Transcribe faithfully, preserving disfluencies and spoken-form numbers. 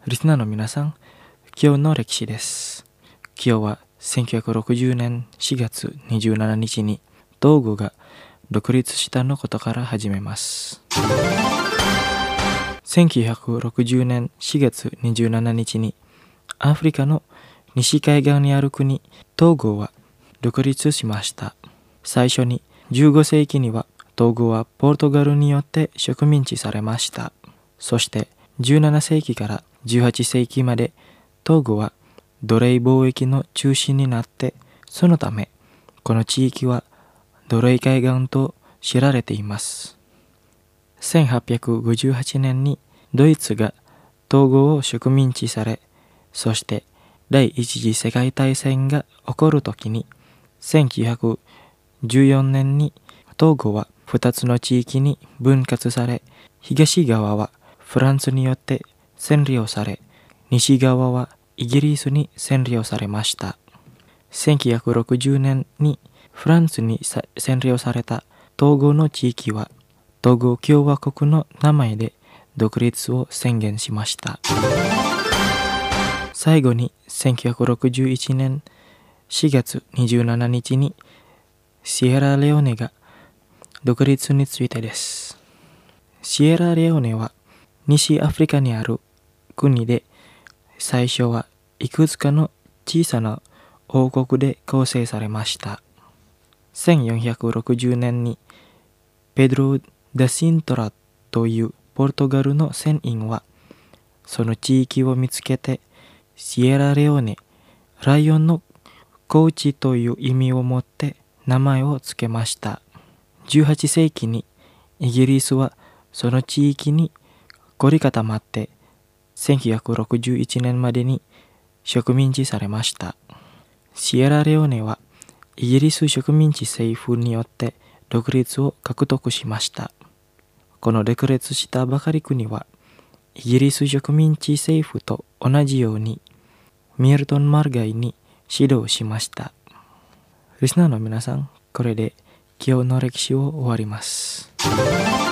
リスナーの皆さん、今日の歴史です。今日はせんきゅうひゃくろくじゅうねんしがつにじゅうしちにちにトーゴが独立したのことから始めます。せんきゅうひゃくろくじゅうねんしがつにじゅうしちにちにアフリカの西海岸にある国トーゴは独立しました。最初にじゅうごせいきにはトーゴはポルトガルによって植民地されました。そしてじゅうななせいきからじゅうはっせいきまでトーゴは奴隷貿易の中心になって、そのためこの地域は奴隷海岸と知られています。せんはっぴゃくごじゅうはちねんにドイツがトーゴを植民地され、そして第一次世界大戦が起こるときにせんきゅうひゃくじゅうよねんにトーゴはふたつの地域に分割され、東側はフランスによって占領され、西側はイギリスに占領されました。せんきゅうひゃくろくじゅうねんにフランスに占領されたトーゴの地域はトーゴ共和国の名前で独立を宣言しました。最後にせんきゅうひゃくろくじゅういちねんしがつにじゅうしちにちにシエラレオネが独立についてです。シエラレオネは西アフリカにある国で、最初はいくつかの小さな王国で構成されました。せんよんひゃくろくじゅうねんにペドロ・ダ・シントラというポルトガルの船員はその地域を見つけて、シエラレオネ、ライオンの高地という意味を持って名前を付けました。じゅうはっせいきにイギリスはその地域に凝り固まってせんきゅうひゃくろくじゅういちねんまでに植民地されました。シエラレオネはイギリス植民地政府によって独立を獲得しました。この独立したばかり国はイギリス植民地政府と同じようにミルトン・マルガイに指導しました。リスナーの皆さん、これで今日の歴史を終わります。